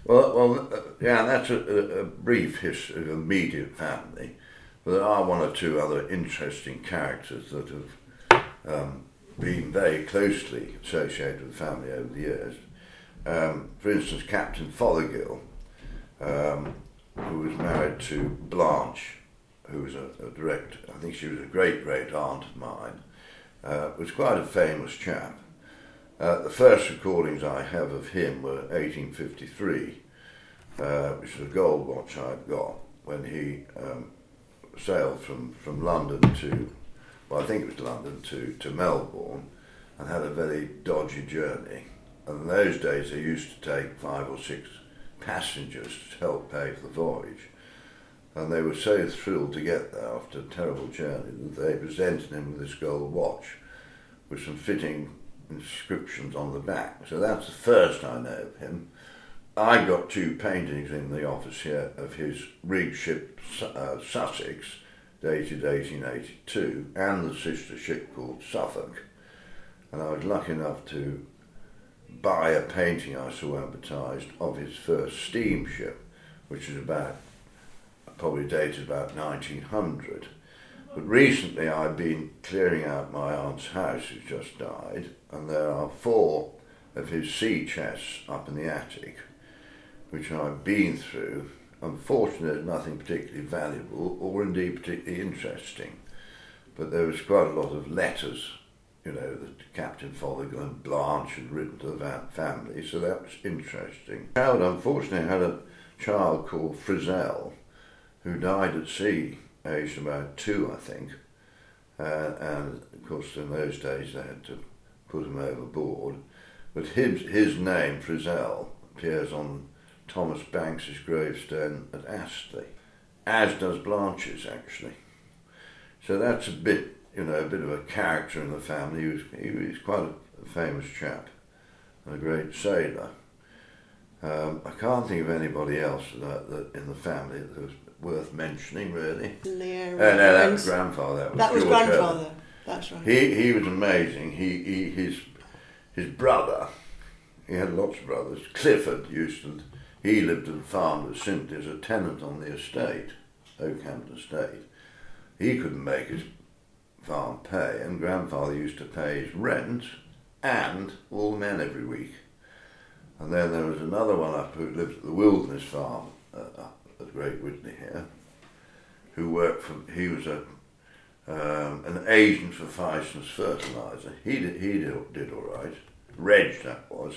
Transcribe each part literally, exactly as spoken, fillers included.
Well, well, uh, yeah, that's a, a, a brief history of the immediate family. But there are one or two other interesting characters that have um, been very closely associated with the family over the years. Um, for instance, Captain Fothergill, um, who was married to Blanche, who was a, a direct, I think she was a great-great aunt of mine, uh, was quite a famous chap. Uh, the first recordings I have of him were eighteen fifty-three, uh, which was a gold watch I'd got when he um, sailed from, from London to, well, I think it was London to, to Melbourne, and had a very dodgy journey. And in those days they used to take five or six passengers to help pay for the voyage. And they were so thrilled to get there after a terrible journey that they presented him with this gold watch with some fitting inscriptions on the back. So that's the first I know of him. I got two paintings in the office here of his rigged ship uh, Sussex, dated eighteen eighty-two, and the sister ship called Suffolk. And I was lucky enough to buy a painting I saw advertised of his first steamship, which is about, probably dated about nineteen hundred. But recently I've been clearing out my aunt's house, who's just died, and there are four of his sea chests up in the attic, which I've been through. Unfortunately, there's nothing particularly valuable or indeed particularly interesting, but there was quite a lot of letters, you know, that Captain Fothergill and Blanche had written to the family, so that was interesting. Howard unfortunately had a child called Frizzell, who died at sea, aged about two, I think, uh, and of course in those days they had to put him overboard. But his, his name, Frizzell, appears on Thomas Banks's gravestone at Astley, as does Blanche's actually. So that's a bit, you know, a bit of a character in the family. He was, he was quite a, a famous chap and a great sailor. Um, I can't think of anybody else that, that in the family that was worth mentioning, really. Leo uh, no, that was grandfather. That was, that was George grandfather. Herbert. That's right. He he was amazing. He he his his brother. He had lots of brothers. Clifford used to. He lived at a farm that simply as a tenant on the estate, Oakhampton Estate. He couldn't make his farm pay, and grandfather used to pay his rent and all the men every week. And then there was another one up who lived at the Wilderness Farm uh, up at Great Witney here, who worked for, he was a um, an agent for Fison's Fertiliser. He did, he did, did all right. Reg, that was.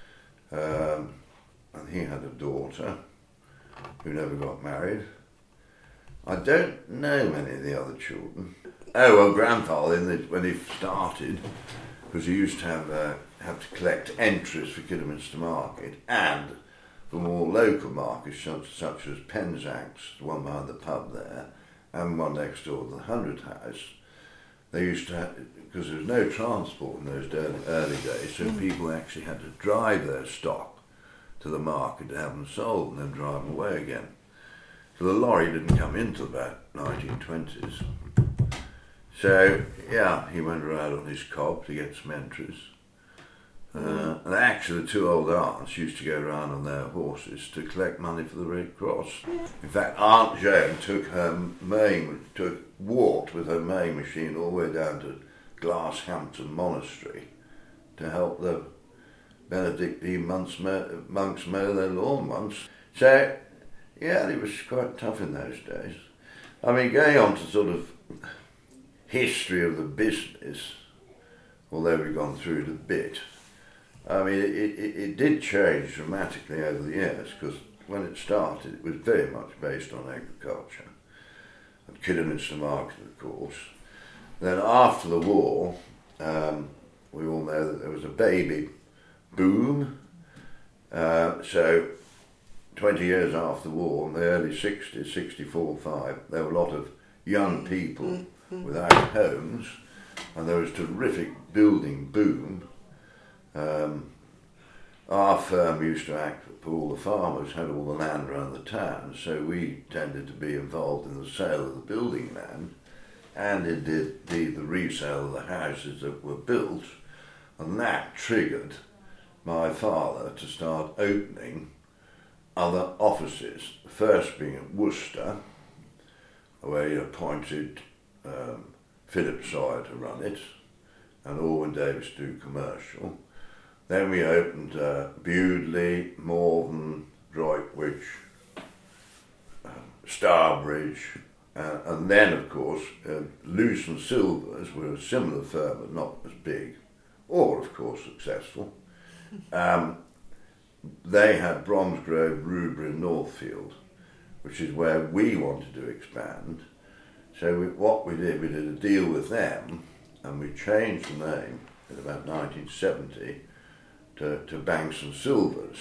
Um, and he had a daughter who never got married. I don't know many of the other children. Oh, well, grandfather, in the, when he started, because he used to have uh, have to collect entries for Kidderminster Market and for more local markets such, such as Penzance, the one behind the pub there, and one next door to the Hundred House. They used to have, because there was no transport in those early, early days, so people actually had to drive their stock to the market to have them sold and then drive them away again. So the lorry didn't come in till about nineteen twenties. So, yeah, he went around on his cob to get some entries. Uh, and actually the two old aunts used to go around on their horses to collect money for the Red Cross. In fact, Aunt Joan took her mowing, took, walked with her mowing machine all the way down to Glasshampton Monastery to help the Benedictine monks mow, monks mow their lawn once. So, yeah, it was quite tough in those days. I mean, going on to sort of history of the business, although we've gone through it a bit, I mean, it, it, it did change dramatically over the years, because when it started, it was very much based on agriculture. At Kidderminster Market, of course. Then after the war, um, we all know that there was a baby boom. Uh, so, twenty years after the war, in the early sixties, sixty-four, five, there were a lot of young people mm-hmm. without homes, and there was a terrific building boom. Um, our firm used to act for all the farmers, had all the land around the town, so we tended to be involved in the sale of the building land and indeed the, the resale of the houses that were built, and that triggered my father to start opening other offices. The first being at Worcester, where he appointed um, Philip Sawyer to run it, and Orwin Davis to do commercial. Then we opened uh, Bewdley, Morven, Droitwich, uh, Starbridge, uh, and then of course uh, Luce and Silvers were a similar firm but not as big, or of course successful. Um, they had Bromsgrove, Rubery and Northfield, which is where we wanted to expand. So we, what we did, we did a deal with them, and we changed the name in about nineteen seventy to, to Banks and Silvers.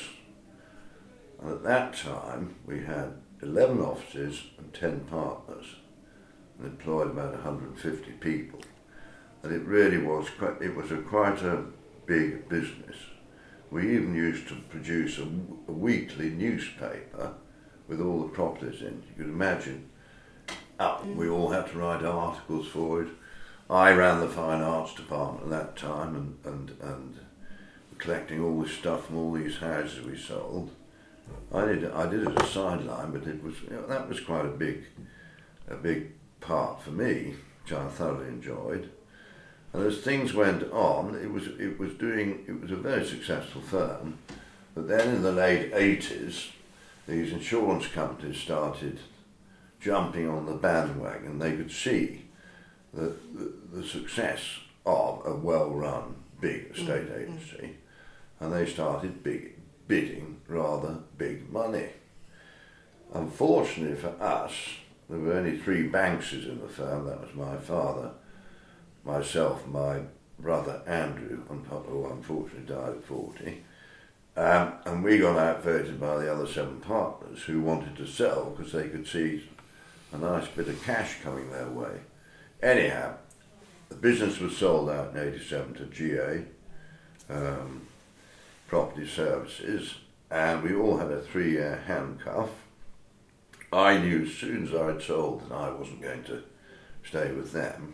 And at that time, we had eleven offices and ten partners, and employed about one hundred fifty people. And it really was quite, it was a quite a big business. We even used to produce a, a weekly newspaper with all the properties in. You could imagine, oh, we all had to write articles for it. I ran the fine arts department at that time, and, and, and collecting all this stuff from all these houses we sold. I did I did it as a sideline, but it was, you know, that was quite a big a big part for me, which I thoroughly enjoyed. And as things went on, it was it was doing it was a very successful firm. But then in the late eighties, these insurance companies started jumping on the bandwagon. They could see the the, the success of a well-run big estate mm-hmm. agency, and they started big, bidding rather big money. Unfortunately for us, there were only three Bankses in the firm. That was my father, myself, my brother Andrew, who unfortunately died at forty, um, and we got outvoted by the other seven partners who wanted to sell because they could see a nice bit of cash coming their way. Anyhow, the business was sold out in eighty-seven to G A, um, Property Services, and we all had a three-year handcuff. I knew as soon as I'd sold that I wasn't going to stay with them.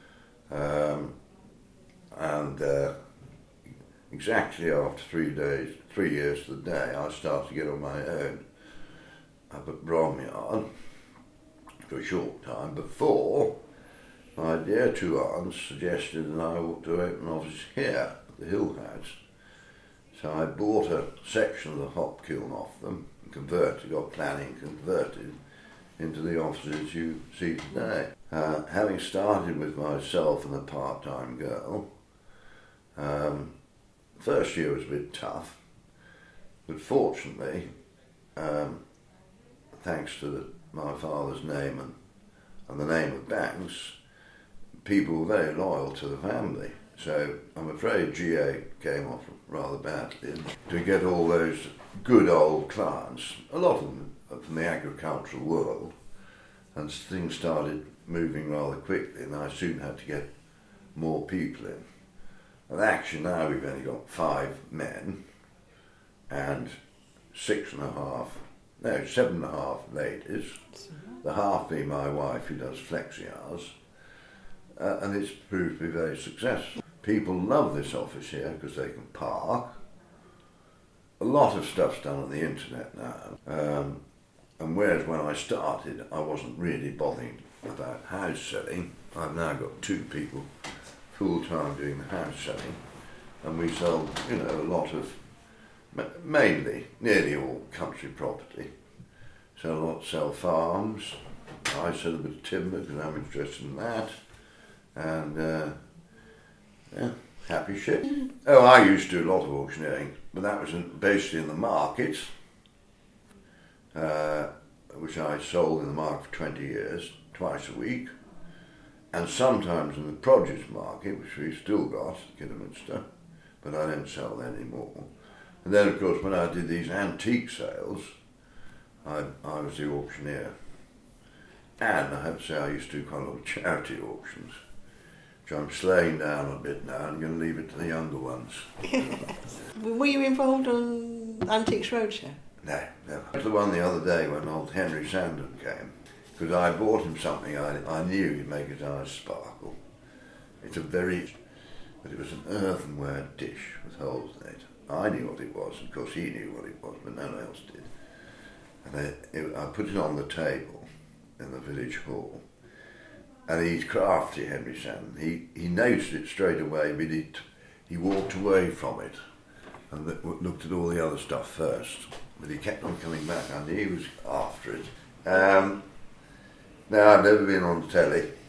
Um, and uh, exactly after three days, three years to the day, I started to get on my own up at Bromyard for a short time before my dear two aunts suggested that I ought to open an office here at the Hill House. So I bought a section of the hop kiln off them and converted, got planning converted into the offices you see today. Uh, having started with myself and a part-time girl, um, first year was a bit tough, but fortunately, um, thanks to the, my father's name and, and the name of Banks, people were very loyal to the family. So I'm afraid G A came off rather badly. To get all those good old clients, a lot of them from the agricultural world, and things started moving rather quickly, and I soon had to get more people in. And actually now we've only got five men and six and a half, no, seven and a half ladies, the half being my wife who does flexi hours. Uh, and it's proved to be very successful. People love this office here because they can park. A lot of stuff's done on the internet now. Um, and whereas when I started, I wasn't really bothering about house selling. I've now got two people full-time doing the house selling. And we sell, you know, a lot of, mainly, nearly all country property. Sell a lot, sell farms. I sell a bit of timber because I'm interested in that. And uh, yeah, happy shit. Oh, I used to do a lot of auctioneering, but that was in, basically in the markets, uh, which I sold in the market for twenty years, twice a week, and sometimes in the produce market, which we've still got at Kidderminster, but I don't sell there anymore. And then, of course, when I did these antique sales, I, I was the auctioneer. And I have to say I used to do quite a lot of charity auctions, which I'm slowing down a bit now. I'm going to leave it to the younger ones. Were you involved on Antiques Roadshow? No, never. I was the one the other day when old Henry Sandon came, because I bought him something I, I knew he'd make his eyes sparkle. It's a very, but it was an earthenware dish with holes in it. I knew what it was, of course he knew what it was, but no one else did. And I, it, I put it on the table in the village hall. And he's crafty, Henry Sandon. He he noticed it straight away, but he, he walked away from it and looked at all the other stuff first. But he kept on coming back. I knew he was after it. Um, now, I've never been on the telly.